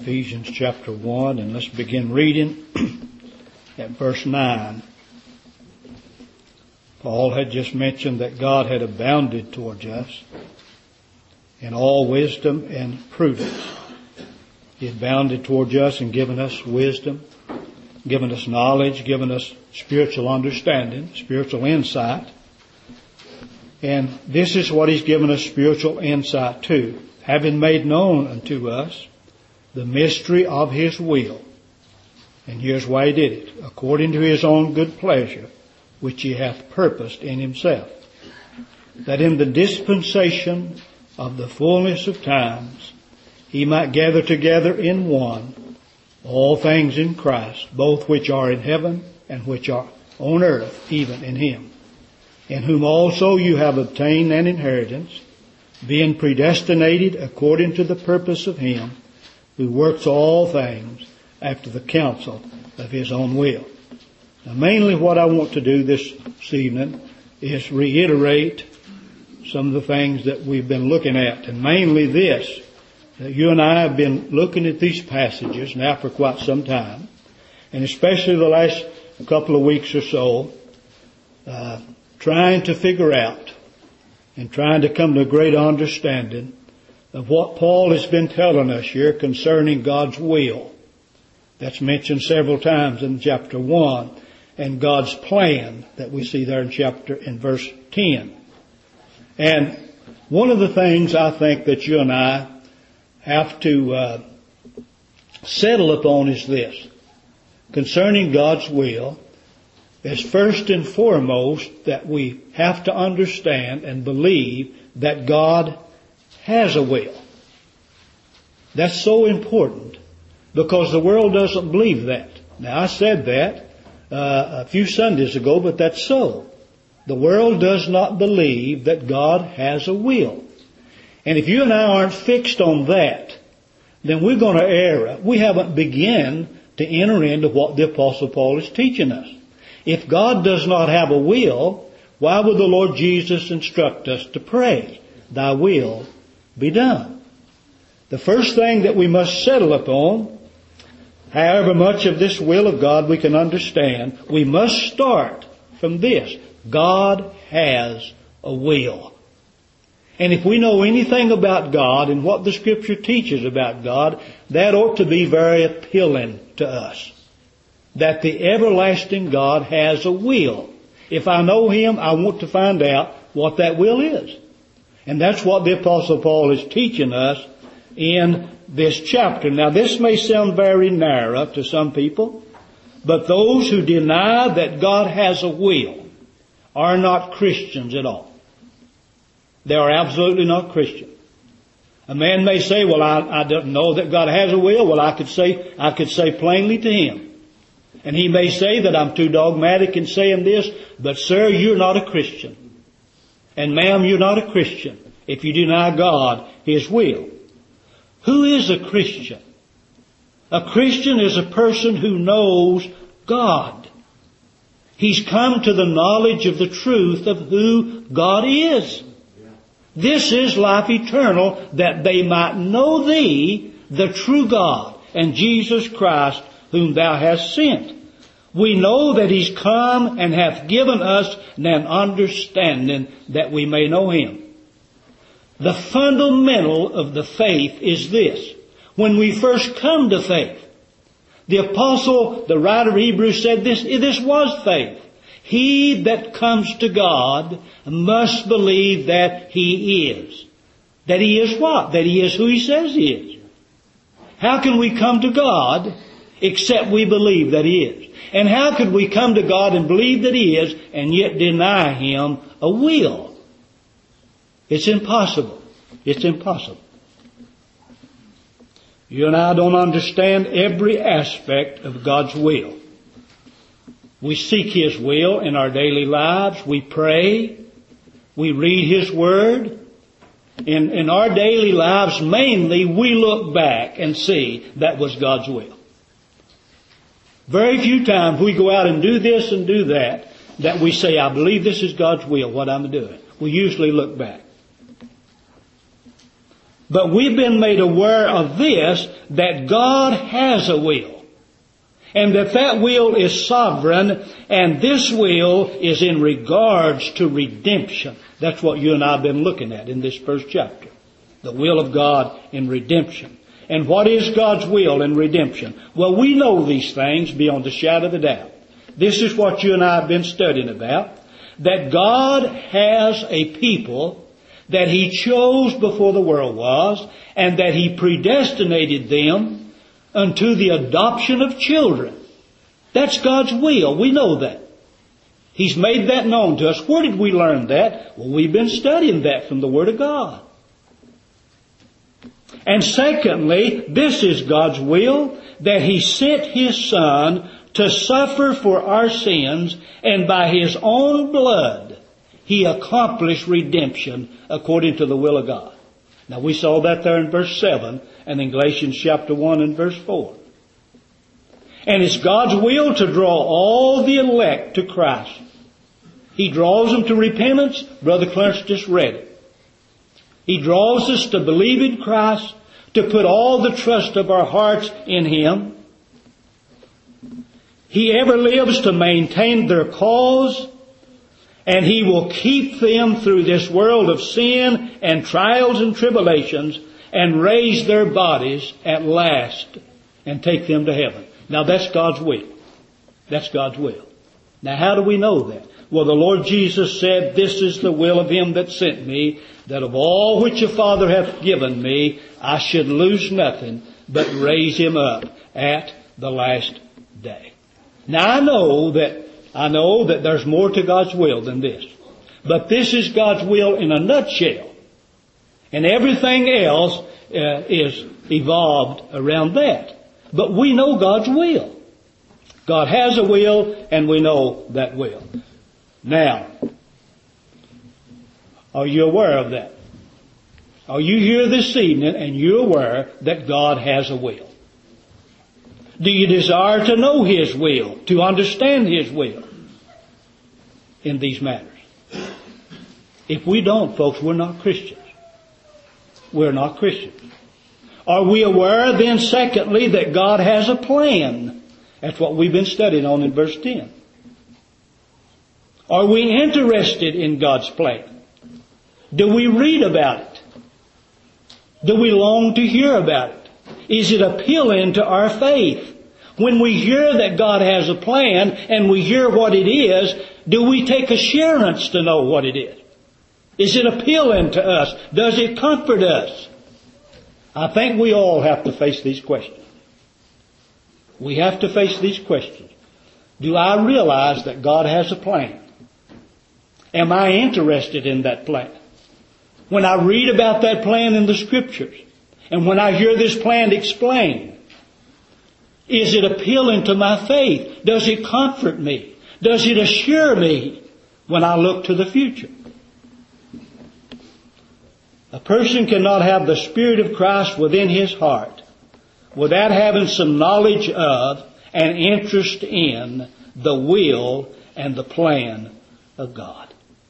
Ephesians chapter 1, and let's begin reading at verse 9. Paul had just mentioned that God had abounded towards us in all wisdom and prudence. He had abounded towards us and given us wisdom, given us knowledge, given us spiritual understanding, spiritual insight. And this is what He's given us spiritual insight to, having made known unto us the mystery of His will. And here's why He did it. According to His own good pleasure, which He hath purposed in Himself, that in the dispensation of the fullness of times He might gather together in one all things in Christ, both which are in heaven and which are on earth, even in Him, in whom also you have obtained an inheritance, being predestinated according to the purpose of Him who works all things after the counsel of His own will. Now, mainly what I want to do this evening is reiterate some of the things that we've been looking at, and mainly this, that you and I have been looking at these passages now for quite some time, and especially the last couple of weeks or so, trying to figure out and trying to come to a great understanding of what Paul has been telling us here concerning God's will. That's mentioned several times in chapter 1, and God's plan that we see there in verse 10. And one of the things I think that you and I have to settle upon is this. Concerning God's will, is first and foremost that we have to understand and believe that God has a will. That's so important because the world doesn't believe that. Now, I said that a few Sundays ago, but that's so. The world does not believe that God has a will. And if you and I aren't fixed on that, then we're going to err. We haven't begun to enter into what the Apostle Paul is teaching us. If God does not have a will, why would the Lord Jesus instruct us to pray, Thy will be done? The first thing that we must settle upon, however much of this will of God we can understand, we must start from this. God has a will. And if we know anything about God and what the Scripture teaches about God, that ought to be very appealing to us. That the everlasting God has a will. If I know Him, I want to find out what that will is. And that's what the Apostle Paul is teaching us in this chapter. Now, this may sound very narrow to some people, but those who deny that God has a will are not Christians at all. They are absolutely not Christian. A man may say, well, I don't know that God has a will. Well, I could say plainly to him. And he may say that I'm too dogmatic in saying this, but sir, you're not a Christian. And ma'am, you're not a Christian if you deny God His will. Who is a Christian? A Christian is a person who knows God. He's come to the knowledge of the truth of who God is. This is life eternal, that they might know Thee, the true God, and Jesus Christ, whom Thou hast sent. We know that He's come and hath given us an understanding that we may know Him. The fundamental of the faith is this. When we first come to faith, the apostle, the writer of Hebrews said this was faith. He that comes to God must believe that He is. That He is what? That He is who He says He is. How can we come to God except we believe that He is? And how could we come to God and believe that He is and yet deny Him a will? It's impossible. It's impossible. You and I don't understand every aspect of God's will. We seek His will in our daily lives. We pray. We read His Word. In our daily lives, mainly, we look back and see that was God's will. Very few times we go out and do this and do that we say, I believe this is God's will, what I'm doing. We usually look back. But we've been made aware of this, that God has a will. And that will is sovereign, and this will is in regards to redemption. That's what you and I have been looking at in this first chapter. The will of God in redemption. And what is God's will in redemption? Well, we know these things beyond a shadow of a doubt. This is what you and I have been studying about. That God has a people that He chose before the world was, and that He predestinated them unto the adoption of children. That's God's will. We know that. He's made that known to us. Where did we learn that? Well, we've been studying that from the Word of God. And secondly, this is God's will, that He sent His Son to suffer for our sins, and by His own blood He accomplished redemption according to the will of God. Now we saw that there in verse 7 and in Galatians chapter 1 and verse 4. And it's God's will to draw all the elect to Christ. He draws them to repentance. Brother Clarence just read it. He draws us to believe in Christ, to put all the trust of our hearts in Him. He ever lives to maintain their cause, and He will keep them through this world of sin and trials and tribulations, and raise their bodies at last and take them to heaven. Now that's God's will. That's God's will. Now how do we know that? Well, the Lord Jesus said, "This is the will of Him that sent me, that of all which the Father hath given me, I should lose nothing, but raise Him up at the last day." Now I know that there's more to God's will than this. But this is God's will in a nutshell. And everything else is evolved around that. But we know God's will. God has a will, and we know that will. Now, are you aware of that? Are you here this evening and you're aware that God has a will? Do you desire to know His will, to understand His will in these matters? If we don't, folks, we're not Christians. We're not Christians. Are we aware then, secondly, that God has a plan? That's what we've been studying on in verse 10. Are we interested in God's plan? Do we read about it? Do we long to hear about it? Is it appealing to our faith? When we hear that God has a plan and we hear what it is, do we take assurance to know what it is? Is it appealing to us? Does it comfort us? I think we all have to face these questions. We have to face these questions. Do I realize that God has a plan? Am I interested in that plan? When I read about that plan in the Scriptures, and when I hear this plan explained, is it appealing to my faith? Does it comfort me? Does it assure me when I look to the future? A person cannot have the Spirit of Christ within his heart without having some knowledge of and interest in the will and the plan of God.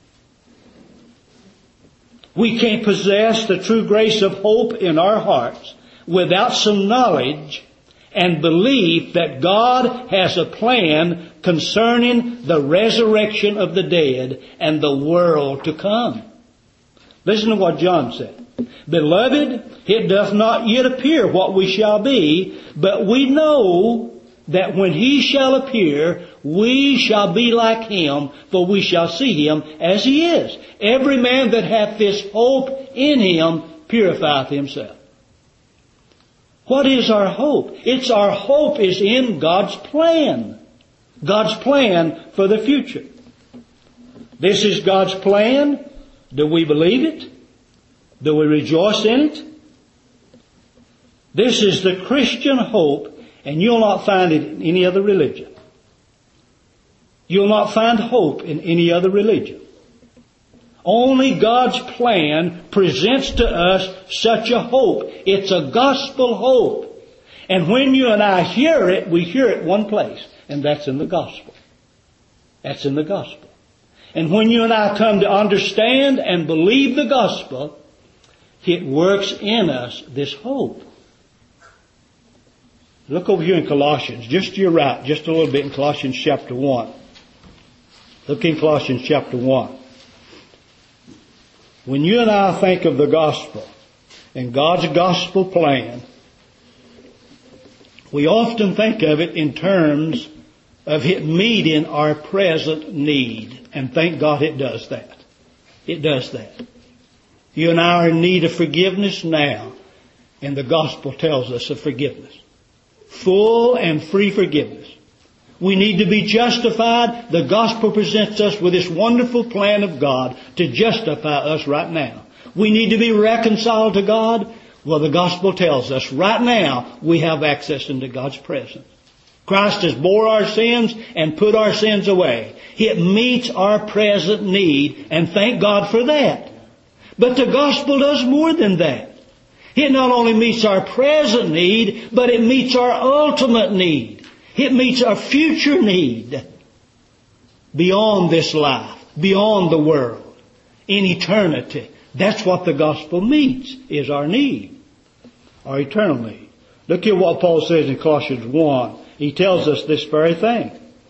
We can't possess the true grace of hope in our hearts without some knowledge and belief that God has a plan concerning the resurrection of the dead and the world to come. Listen to what John said. "Beloved, it doth not yet appear what we shall be, but we know that when He shall appear, we shall be like Him, for we shall see Him as He is. Every man that hath this hope in Him purifieth himself." What is our hope? Our hope is in God's plan. God's plan for the future. This is God's plan. Do we believe it? Do we rejoice in it? This is the Christian hope, and you'll not find it in any other religion. You'll not find hope in any other religion. Only God's plan presents to us such a hope. It's a gospel hope. And when you and I hear it, we hear it one place, and that's in the gospel. That's in the gospel. And when you and I come to understand and believe the gospel, it works in us this hope. Look over here in Colossians, just to your right, just a little bit in Colossians chapter 1. Look in Colossians chapter 1. When you and I think of the gospel and God's gospel plan, we often think of it in terms of it meeting our present need. And thank God it does that. It does that. You and I are in need of forgiveness now, and the gospel tells us of forgiveness. Full and free forgiveness. We need to be justified. The gospel presents us with this wonderful plan of God to justify us right now. We need to be reconciled to God. Well, the gospel tells us right now we have access into God's presence. Christ has bore our sins and put our sins away. It meets our present need, and thank God for that. But the gospel does more than that. It not only meets our present need, but it meets our ultimate need. It meets our future need beyond this life, beyond the world, in eternity. That's what the gospel meets, is our need, our eternal need. Look at what Paul says in Colossians 1. He tells us this very thing.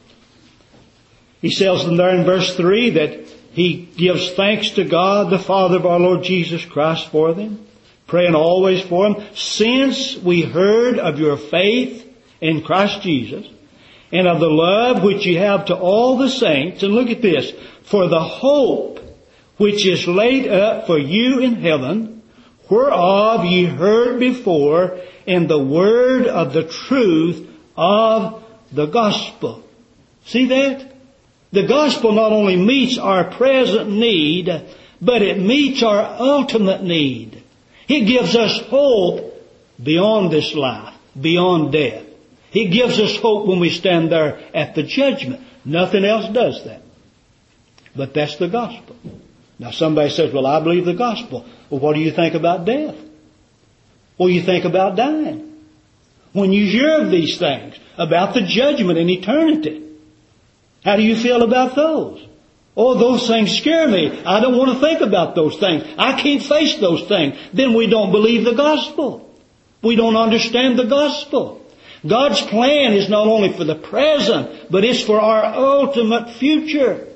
He tells them there in verse 3 that he gives thanks to God, the Father of our Lord Jesus Christ, for them, praying always for them, since we heard of your faith in Christ Jesus, and of the love which you have to all the saints. And look at this. For the hope which is laid up for you in heaven, whereof ye heard before in the word of the truth of the gospel. See that? The gospel not only meets our present need, but it meets our ultimate need. It gives us hope beyond this life, beyond death. It gives us hope when we stand there at the judgment. Nothing else does that. But that's the gospel. Now somebody says, well, I believe the gospel. Well, what do you think about death? What do you think about dying? When you hear of these things, about the judgment in eternity, how do you feel about those? Oh, those things scare me. I don't want to think about those things. I can't face those things. Then we don't believe the gospel. We don't understand the gospel. God's plan is not only for the present, but it's for our ultimate future.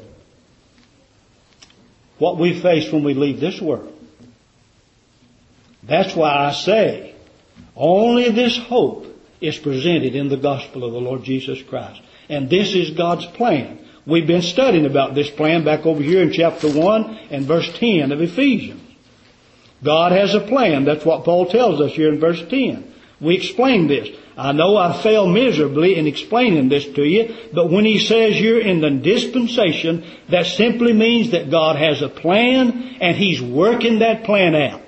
What we face when we leave this world. That's why I say, only this hope is presented in the gospel of the Lord Jesus Christ. And this is God's plan. We've been studying about this plan back over here in chapter 1 and verse 10 of Ephesians. God has a plan. That's what Paul tells us here in verse 10. We explained this. I know I failed miserably in explaining this to you, but when he says you're in the dispensation, that simply means that God has a plan and He's working that plan out.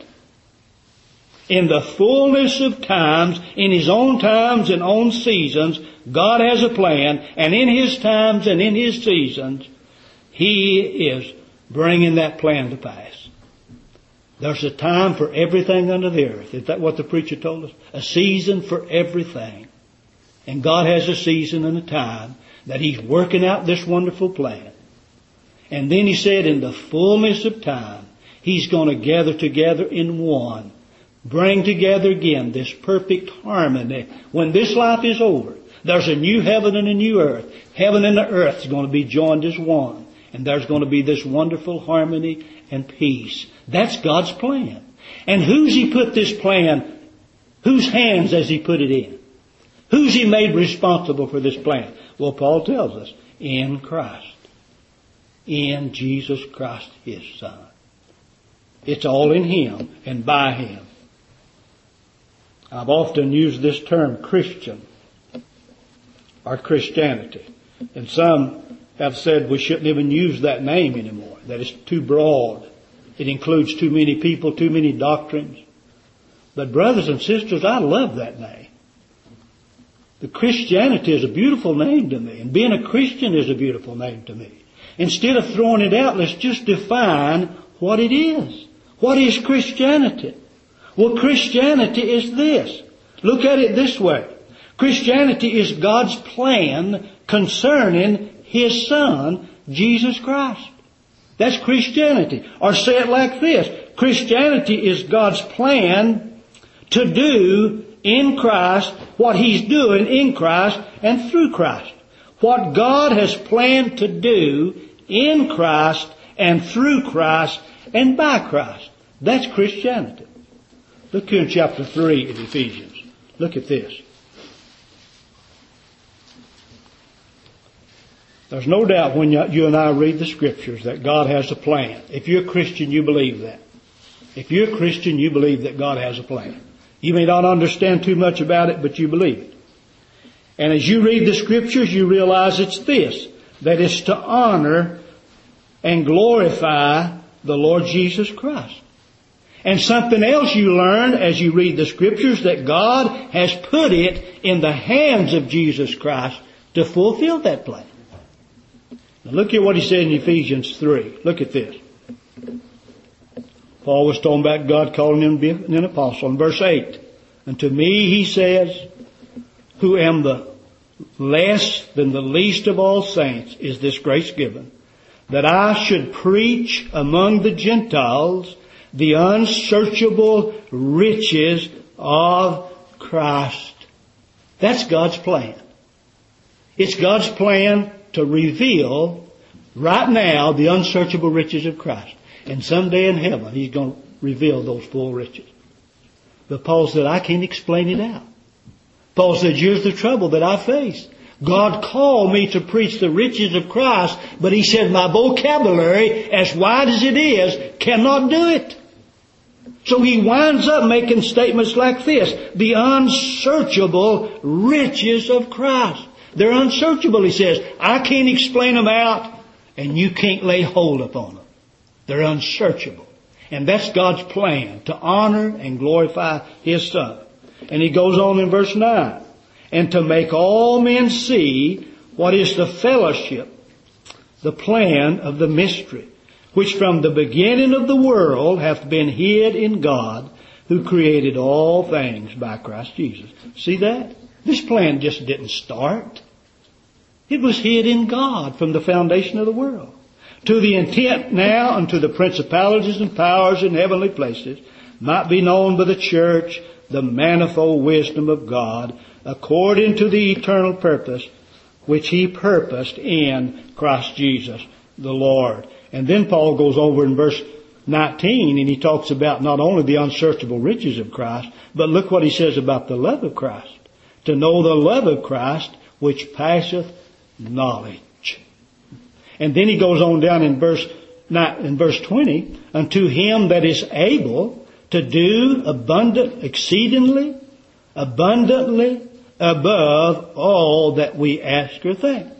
In the fullness of times, in His own times and own seasons, God has a plan, and in His times and in His seasons, He is bringing that plan to pass. There's a time for everything under the earth. Is that what the preacher told us? A season for everything. And God has a season and a time that He's working out this wonderful plan. And then He said in the fullness of time, He's going to gather together in one. Bring together again this perfect harmony. When this life is over, there's a new heaven and a new earth. Heaven and the earth is going to be joined as one. And there's going to be this wonderful harmony and peace. That's God's plan. And who's He put this plan? Whose hands has He put it in? Who's He made responsible for this plan? Well, Paul tells us, in Christ. In Jesus Christ, His Son. It's all in Him and by Him. I've often used this term Christian or Christianity. And some have said we shouldn't even use that name anymore, that it's too broad. It includes too many people, too many doctrines. But brothers and sisters, I love that name. The Christianity is a beautiful name to me, and being a Christian is a beautiful name to me. Instead of throwing it out, let's just define what it is. What is Christianity? Well, Christianity is this. Look at it this way. Christianity is God's plan concerning His Son, Jesus Christ. That's Christianity. Or say it like this. Christianity is God's plan to do in Christ what He's doing in Christ and through Christ. What God has planned to do in Christ and through Christ and by Christ. That's Christianity. Look here in chapter 3 of Ephesians. Look at this. There's no doubt when you and I read the Scriptures that God has a plan. If you're a Christian, you believe that. If you're a Christian, you believe that God has a plan. You may not understand too much about it, but you believe it. And as you read the Scriptures, you realize it's this, that it's to honor and glorify the Lord Jesus Christ. And something else you learn as you read the Scriptures, that God has put it in the hands of Jesus Christ to fulfill that plan. Now look at what he said in Ephesians 3. Look at this. Paul was talking about God calling him to be an apostle. In verse 8, and to me, he says, who am the less than the least of all saints, is this grace given, that I should preach among the Gentiles the unsearchable riches of Christ. That's God's plan. It's God's plan to reveal right now the unsearchable riches of Christ. And someday in heaven, He's going to reveal those full riches. But Paul said, I can't explain it out. Paul said, here's the trouble that I face. God called me to preach the riches of Christ, but he said my vocabulary, as wide as it is, cannot do it. So he winds up making statements like this. The unsearchable riches of Christ. They're unsearchable, he says. I can't explain them out, and you can't lay hold upon them. They're unsearchable. And that's God's plan, to honor and glorify His Son. And he goes on in verse 9. And to make all men see what is the fellowship, the plan of the mystery, which from the beginning of the world hath been hid in God, who created all things by Christ Jesus. See that? This plan just didn't start. It was hid in God from the foundation of the world. To the intent now unto the principalities and powers in heavenly places might be known by the church the manifold wisdom of God, according to the eternal purpose which He purposed in Christ Jesus the Lord. And then Paul goes over in verse 19 and he talks about not only the unsearchable riches of Christ, but look what he says about the love of Christ. To know the love of Christ which passeth knowledge. And then he goes on down in verse 20, unto Him that is able to do exceedingly abundantly above all that we ask or think.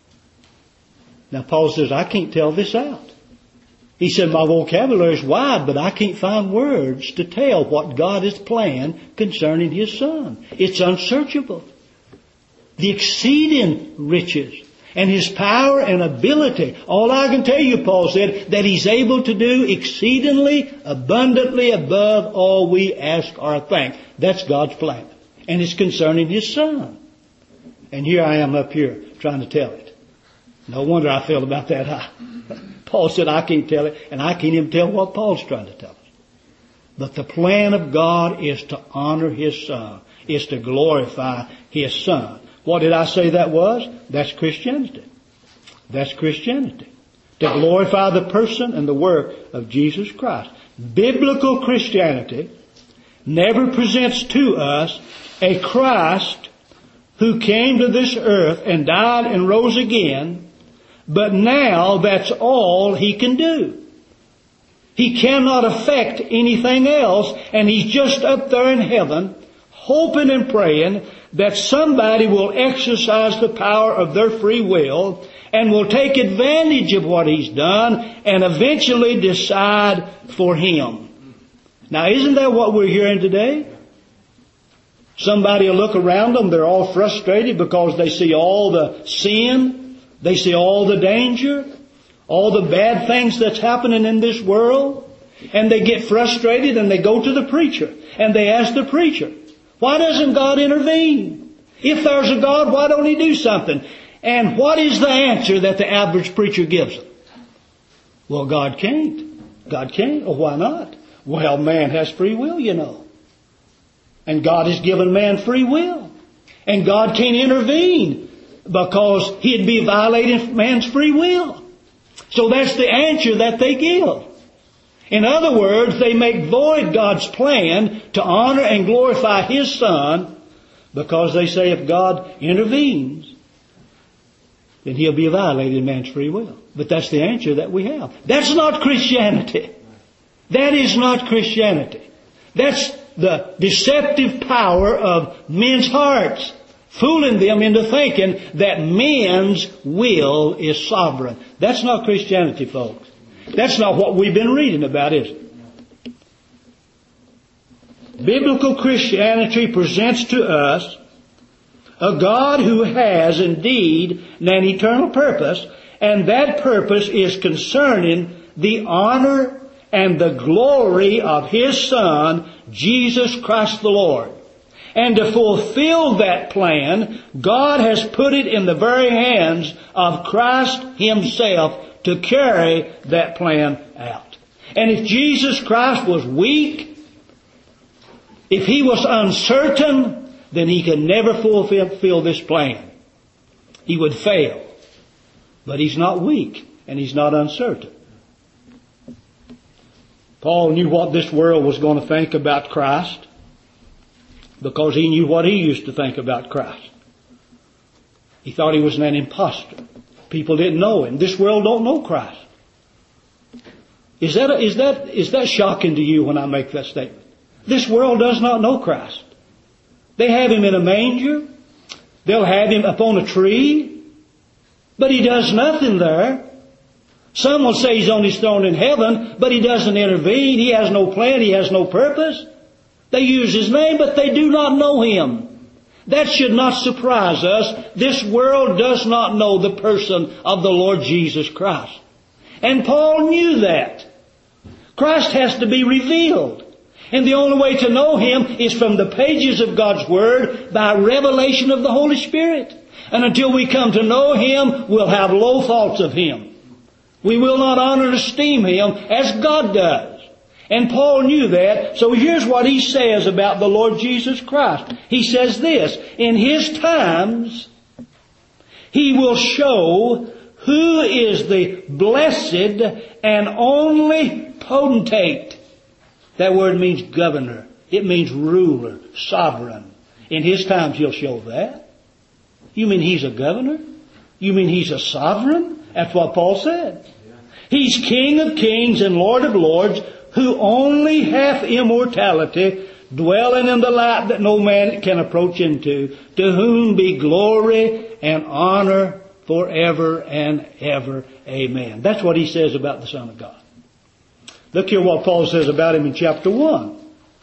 Now Paul says, I can't tell this out. He said, my vocabulary is wide, but I can't find words to tell what God has planned concerning His Son. It's unsearchable. The exceeding riches and His power and ability. All I can tell you, Paul said, that He's able to do exceedingly abundantly above all we ask or think. That's God's plan. And it's concerning His Son. And here I am up here trying to tell it. No wonder I feel about that high. Paul said I can't tell it, and I can't even tell what Paul's trying to tell us. But the plan of God is to honor His Son, is to glorify His Son. What did I say that was? That's Christianity. That's Christianity. To glorify the person and the work of Jesus Christ. Biblical Christianity never presents to us a Christ who came to this earth and died and rose again, but now that's all He can do. He cannot affect anything else, and He's just up there in heaven, hoping and praying that somebody will exercise the power of their free will and will take advantage of what He's done and eventually decide for Him. Now, isn't that what we're hearing today? Somebody will look around them, they're all frustrated because they see all the sin, they see all the danger, all the bad things that's happening in this world, and they get frustrated and they go to the preacher and they ask the preacher, why doesn't God intervene? If there's a God, why don't He do something? And what is the answer that the average preacher gives them? Well, God can't. God can't. Well, why not? Well, man has free will, you know. And God has given man free will. And God can't intervene because He'd be violating man's free will. So that's the answer that they give. In other words, they make void God's plan to honor and glorify His Son because they say if God intervenes, then He'll be violating man's free will. But that's the answer that we have. That's not Christianity. That is not Christianity. That's the deceptive power of men's hearts, fooling them into thinking that man's will is sovereign. That's not Christianity, folks. That's not what we've been reading about, is it? Biblical Christianity presents to us a God who has indeed an eternal purpose, and that purpose is concerning the honor and the glory of His Son, Jesus Christ the Lord. And to fulfill that plan, God has put it in the very hands of Christ Himself to carry that plan out. And if Jesus Christ was weak, if He was uncertain, then He could never fulfill this plan. He would fail. But He's not weak and He's not uncertain. Paul knew what this world was going to think about Christ because he knew what he used to think about Christ. He thought he was an imposter. People didn't know Him. This world don't know Christ. Is that shocking to you when I make that statement? This world does not know Christ. They have Him in a manger. They'll have Him upon a tree. But He does nothing there. Some will say He's on His throne in heaven, but He doesn't intervene. He has no plan. He has no purpose. They use His name, but they do not know Him. That should not surprise us. This world does not know the person of the Lord Jesus Christ. And Paul knew that. Christ has to be revealed. And the only way to know Him is from the pages of God's Word by revelation of the Holy Spirit. And until we come to know Him, we'll have low thoughts of Him. We will not honor and esteem Him as God does. And Paul knew that. So here's what he says about the Lord Jesus Christ. He says this: in His times, He will show who is the blessed and only potentate. That word means governor. It means ruler, sovereign. In His times He'll show that. You mean He's a governor? You mean He's a sovereign? That's what Paul said. He's King of kings and Lord of lords, who only hath immortality, dwelling in the light that no man can approach into, to whom be glory and honor forever and ever. Amen. That's what he says about the Son of God. Look here what Paul says about Him in chapter 1.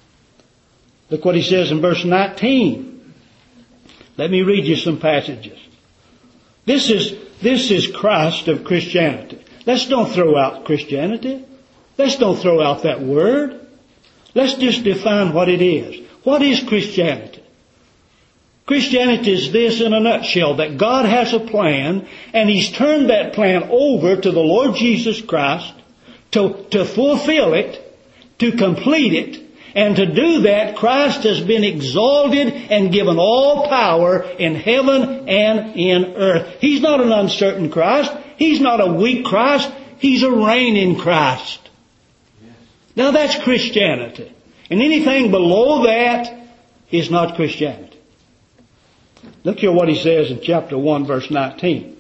Look what he says in verse 19. Let me read you some passages. This is Christ of Christianity. Let's don't throw out Christianity. Let's don't throw out that word. Let's just define what it is. What is Christianity? Christianity is this in a nutshell, that God has a plan, and He's turned that plan over to the Lord Jesus Christ to fulfill it, to complete it, and to do that, Christ has been exalted and given all power in heaven and in earth. He's not an uncertain Christ. He's not a weak Christ. He's a reigning Christ. Now that's Christianity. And anything below that is not Christianity. Look here what he says in chapter 1 verse 19.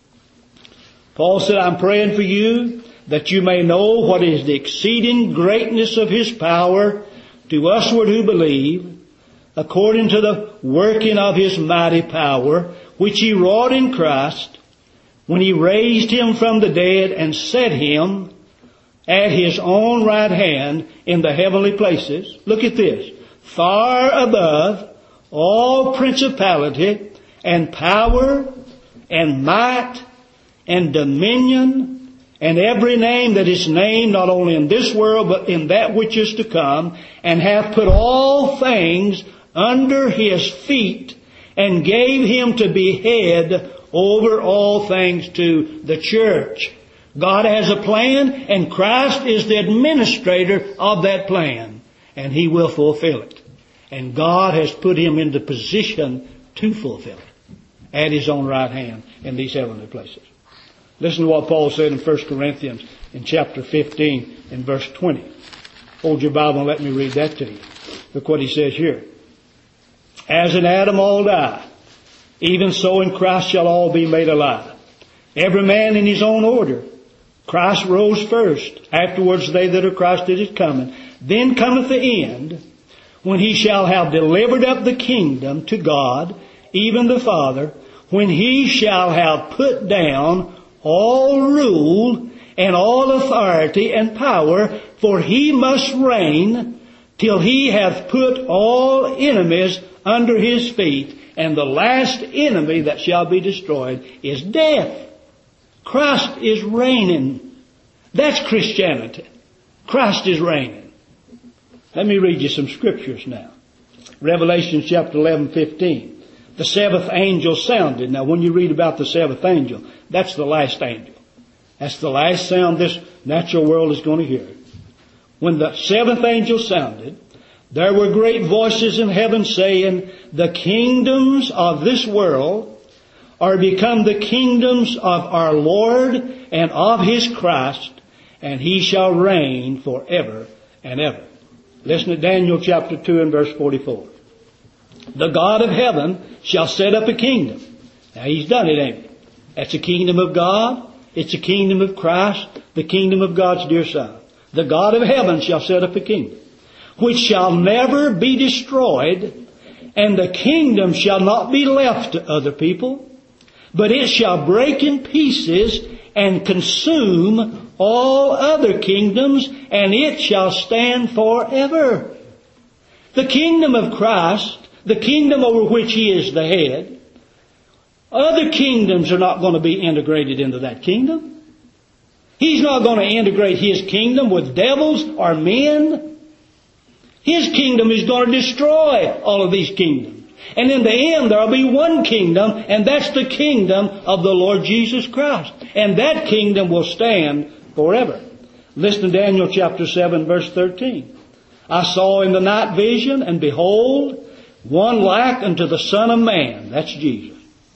Paul said, I'm praying for you that you may know what is the exceeding greatness of His power to usward who believe, according to the working of His mighty power, which He wrought in Christ, when He raised Him from the dead and set Him at His own right hand in the heavenly places. Look at this. Far above all principality and power and might and dominion and every name that is named, not only in this world but in that which is to come, and hath put all things under His feet, and gave Him to be head over all things to the church, God has a plan, and Christ is the administrator of that plan, and He will fulfill it. And God has put Him into position to fulfill it at His own right hand in these heavenly places. Listen to what Paul said in 1 Corinthians in chapter 15 in verse 20. Hold your Bible and let me read that to you. Look what he says here. As in Adam all die, even so in Christ shall all be made alive. Every man in his own order. Christ rose first. Afterwards they that are Christ is coming. Then cometh the end, when He shall have delivered up the kingdom to God, even the Father, when He shall have put down all rule and all authority and power, for He must reign till He hath put all enemies under His feet. And the last enemy that shall be destroyed is death. Christ is reigning. That's Christianity. Christ is reigning. Let me read you some scriptures now. Revelation chapter 11:15. The seventh angel sounded. Now when you read about the seventh angel, that's the last angel. That's the last sound this natural world is going to hear. When the seventh angel sounded, there were great voices in heaven saying, the kingdoms of this world are become the kingdoms of our Lord and of His Christ, and He shall reign forever and ever. Listen to Daniel chapter 2 and verse 44. The God of heaven shall set up a kingdom. Now He's done it, ain't He? That's the kingdom of God. It's the kingdom of Christ, the kingdom of God's dear Son. The God of heaven shall set up a kingdom, which shall never be destroyed, and the kingdom shall not be left to other people, but it shall break in pieces and consume all other kingdoms, and it shall stand forever. The kingdom of Christ, the kingdom over which He is the head, other kingdoms are not going to be integrated into that kingdom. He's not going to integrate His kingdom with devils or men. His kingdom is going to destroy all of these kingdoms. And in the end, there will be one kingdom, and that's the kingdom of the Lord Jesus Christ. And that kingdom will stand forever. Listen to Daniel chapter 7, verse 13. I saw in the night vision, and behold, one like unto the Son of Man. That's Jesus.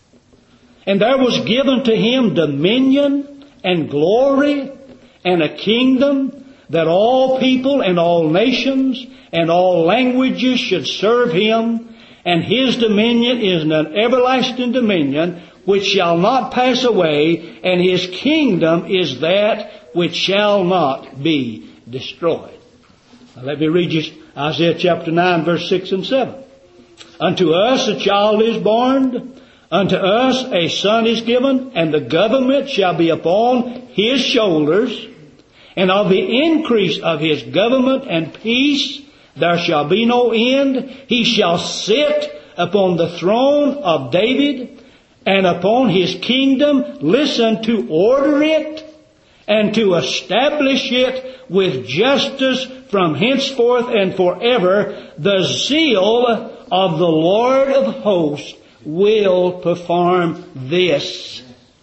And there was given to Him dominion and glory and a kingdom, that all people and all nations and all languages should serve Him. And His dominion is an everlasting dominion which shall not pass away, and His kingdom is that which shall not be destroyed. Now let me read you Isaiah chapter 9, verse 6 and 7. Unto us a child is born, unto us a son is given, and the government shall be upon His shoulders, and of the increase of His government and peace there shall be no end. He shall sit upon the throne of David, and upon His kingdom, listen, to order it and to establish it with justice from henceforth and forever. The zeal of the Lord of hosts will perform this.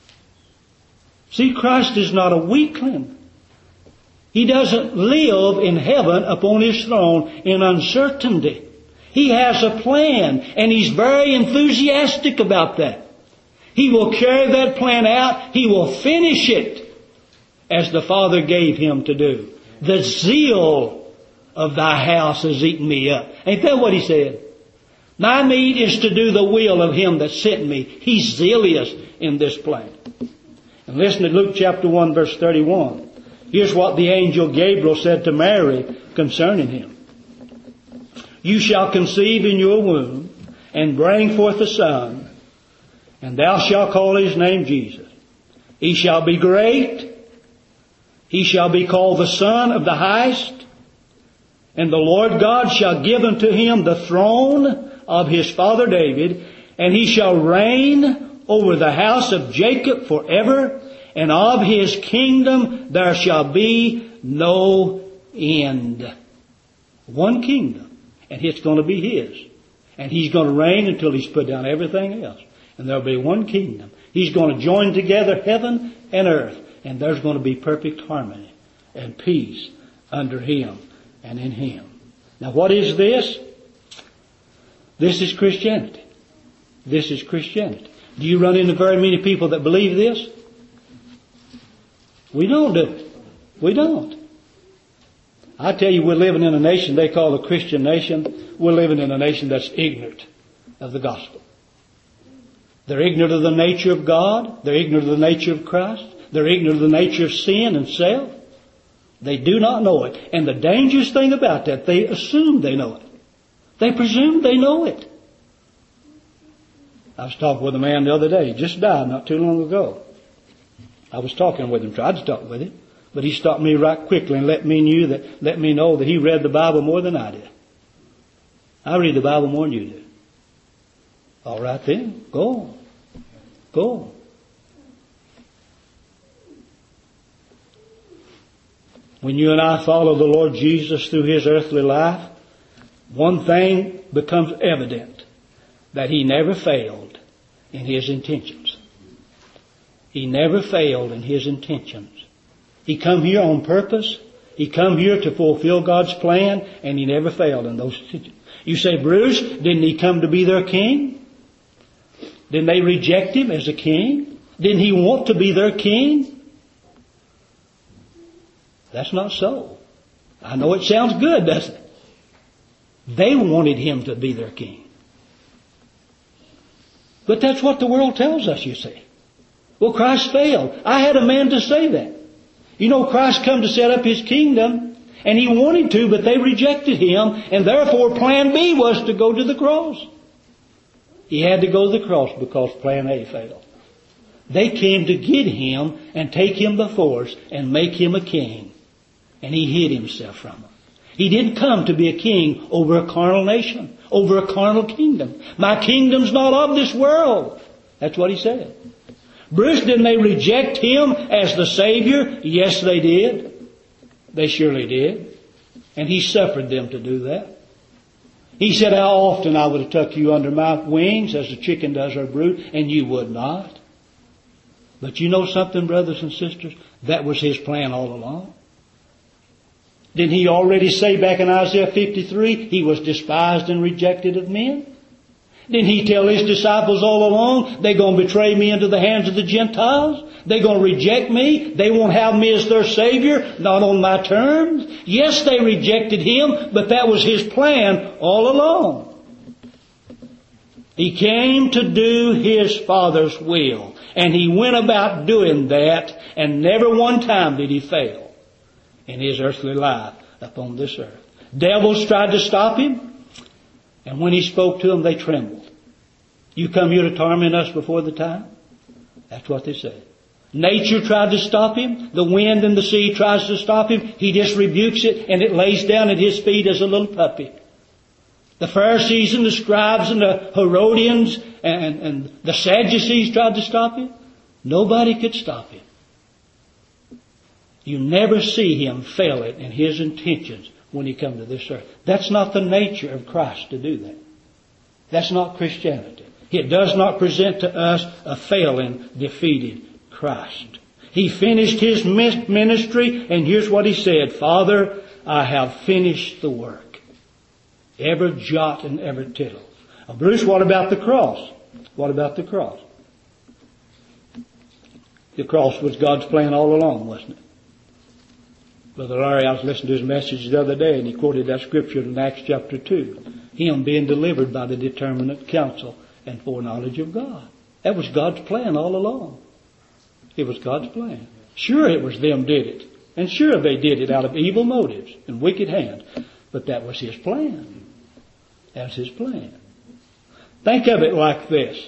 See, Christ is not a weakling. He doesn't live in heaven upon His throne in uncertainty. He has a plan, and He's very enthusiastic about that. He will carry that plan out. He will finish it as the Father gave Him to do. The zeal of Thy house has eaten me up. Ain't that what He said? My meat is to do the will of Him that sent me. He's zealous in this plan. And listen to Luke chapter 1, verse 31. Here's what the angel Gabriel said to Mary concerning Him. You shall conceive in your womb and bring forth a son, and thou shalt call His name Jesus. He shall be great. He shall be called the Son of the Highest. And the Lord God shall give unto Him the throne of His father David, and He shall reign over the house of Jacob forever, and of His kingdom there shall be no end. One kingdom, and it's going to be His. And He's going to reign until He's put down everything else. And there'll be one kingdom. He's going to join together heaven and earth. and there's going to be perfect harmony and peace under Him and in Him. Now what is this? This is Christianity. This is Christianity. Do you run into very many people that believe this? We don't do it. We don't. I tell you, we're living in a nation they call a Christian nation. We're living in a nation that's ignorant of the gospel. They're ignorant of the nature of God. They're ignorant of the nature of Christ. They're ignorant of the nature of sin and self. They do not know it. And the dangerous thing about that, they assume they know it. They presume they know it. I was talking with a man the other day. He just died not too long ago. I was talking with him, tried to talk with him, but he stopped me right quickly and let me know that he read the Bible more than I did. I read the Bible more than you do. All right then, go. Go. When you and I follow the Lord Jesus through His earthly life, one thing becomes evident, that He never failed in His intentions. He never failed in His intentions. He come here on purpose. He come here to fulfill God's plan, and He never failed in those intentions. You say, Bruce, didn't He come to be their king? Didn't they reject Him as a king? Didn't He want to be their king? That's not so. I know it sounds good, doesn't it? They wanted Him to be their king. But that's what the world tells us, you see. Well, Christ failed. I had a man to say that. You know, Christ come to set up His kingdom, and He wanted to, but they rejected Him, and therefore plan B was to go to the cross. He had to go to the cross because plan A failed. They came to get Him and take Him by force and make Him a king. And He hid Himself from them. He didn't come to be a king over a carnal nation, over a carnal kingdom. My kingdom's not of this world. That's what He said. Bruce, didn't they reject Him as the Savior? Yes, they did. They surely did. And He suffered them to do that. He said, how often I would have tucked you under my wings as a chicken does her brood, and you would not. But you know something, brothers and sisters? That was His plan all along. Didn't He already say back in Isaiah 53, He was despised and rejected of men? Didn't He tell His disciples all along, they're going to betray Me into the hands of the Gentiles? They're going to reject Me? They won't have Me as their Savior? Not on my terms? Yes, they rejected Him, but that was His plan all along. He came to do His Father's will. And He went about doing that, and never one time did He fail in His earthly life upon this earth. Devils tried to stop Him, and when He spoke to them, they trembled. You come here to torment us before the time? That's what they said. Nature tried to stop Him. The wind and the sea tries to stop Him. He just rebukes it, and it lays down at His feet as a little puppy. The Pharisees and the scribes and the Herodians and the Sadducees tried to stop Him. Nobody could stop Him. You never see Him fail it in His intentions when He come to this earth. That's not the nature of Christ to do that. That's not Christianity. It does not present to us a failing, defeated Christ. He finished His ministry, and here's what He said, Father, I have finished the work. Every jot and every tittle. Now, Bruce, what about the cross? What about the cross? The cross was God's plan all along, wasn't it? Brother Larry, I was listening to his message the other day, and he quoted that scripture in Acts chapter 2. Him being delivered by the determinate counsel and foreknowledge of God. That was God's plan all along. It was God's plan. Sure, it was them did it. And sure, they did it out of evil motives and wicked hand. But that was His plan. That was His plan. Think of it like this.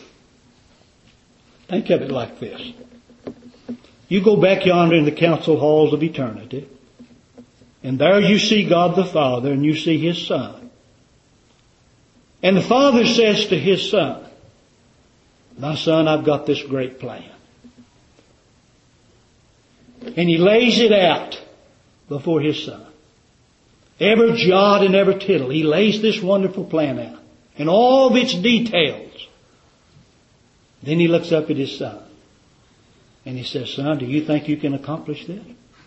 Think of it like this. You go back yonder in the council halls of eternity, and there you see God the Father, and you see His Son. And the Father says to His Son, my son, I've got this great plan. And He lays it out before His Son. Every jot and every tittle. He lays this wonderful plan out. And all of its details. Then He looks up at His Son. And he says, son, do you think you can accomplish this?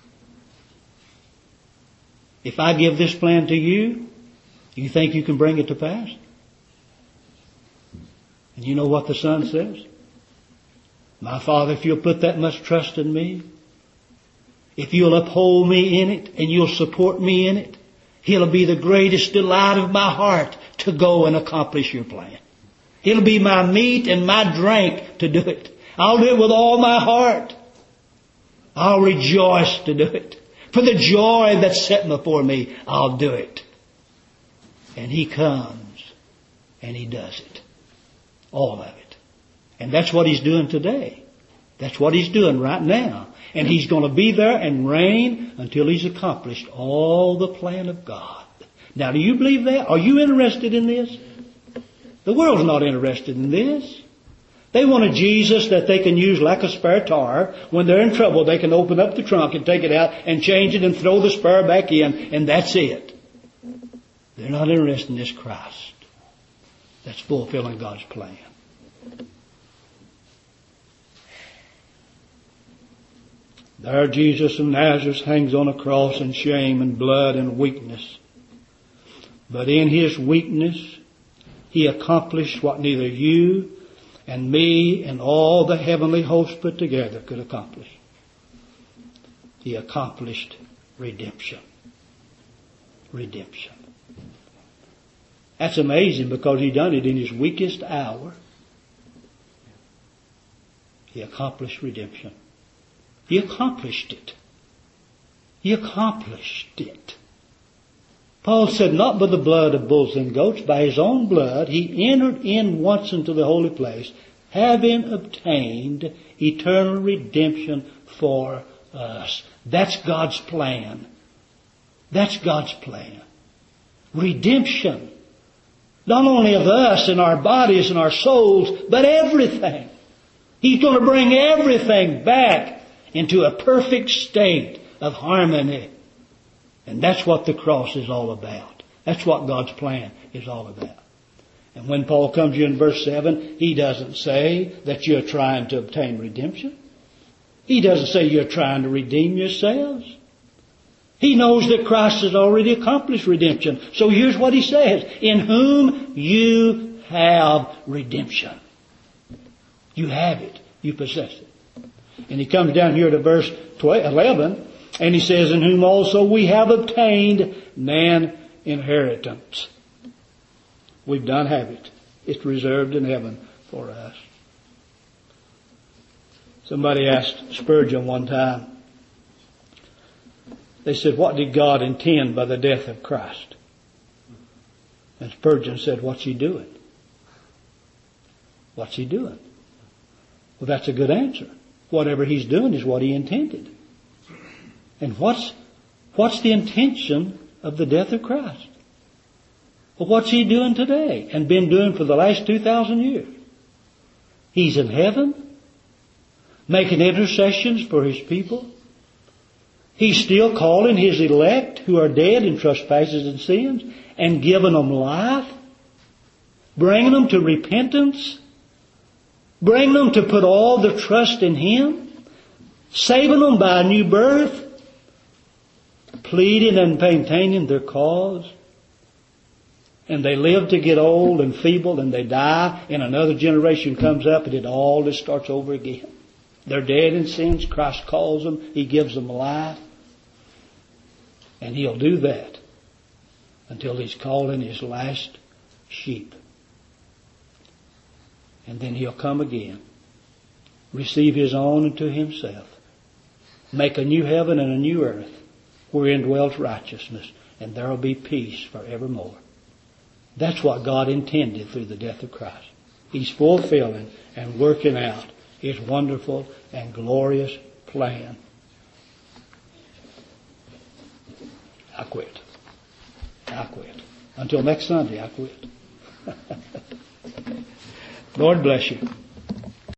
If I give this plan to you, you think you can bring it to pass? And you know what the son says? My Father, if you'll put that much trust in me, if you'll uphold me in it and you'll support me in it, it'll be the greatest delight of my heart to go and accomplish your plan. It'll be my meat and my drink to do it. I'll do it with all my heart. I'll rejoice to do it. For the joy that's set before me, I'll do it. And he comes and he does it. All of it. And that's what he's doing today. That's what he's doing right now. And he's going to be there and reign until he's accomplished all the plan of God. Now, do you believe that? Are you interested in this? The world's not interested in this. They want a Jesus that they can use like a spare tire. When they're in trouble, they can open up the trunk and take it out and change it and throw the spare back in, and that's it. They're not interested in this Christ that's fulfilling God's plan. There Jesus of Nazareth hangs on a cross in shame and blood and weakness. But in his weakness, he accomplished what neither you and me and all the heavenly hosts put together could accomplish. He accomplished redemption. Redemption. That's amazing because he done it in his weakest hour. He accomplished redemption. He accomplished it. He accomplished it. Paul said, not by the blood of bulls and goats, by his own blood, he entered in once into the holy place, having obtained eternal redemption for us. That's God's plan. That's God's plan. Redemption. Not only of us and our bodies and our souls, but everything. He's going to bring everything back into a perfect state of harmony. And that's what the cross is all about. That's what God's plan is all about. And when Paul comes here in verse 7, he doesn't say that you're trying to obtain redemption. He doesn't say you're trying to redeem yourselves. He knows that Christ has already accomplished redemption. So here's what he says. In whom you have redemption. You have it. You possess it. And he comes down here to verse 11, and he says, in whom also we have obtained an inheritance. We don't have it. It's reserved in heaven for us. Somebody asked Spurgeon one time, they said, what did God intend by the death of Christ? And Spurgeon said, what's he doing? What's he doing? Well, that's a good answer. Whatever he's doing is what he intended. And what's the intention of the death of Christ? Well, what's he doing today and been doing for the last 2,000 years? He's in heaven, making intercessions for his people. He's still calling his elect who are dead in trespasses and sins and giving them life, bringing them to repentance, bringing them to put all their trust in him, saving them by a new birth, pleading and maintaining their cause. And they live to get old and feeble and they die, and another generation comes up and it all just starts over again. They're dead in sins. Christ calls them. He gives them life. And he'll do that until he's calling his last sheep. And then he'll come again, receive his own unto himself, make a new heaven and a new earth wherein dwells righteousness, and there will be peace forevermore. That's what God intended through the death of Christ. He's fulfilling and working out his wonderful and glorious plan. I quit. Until next Sunday, I quit. Lord bless you.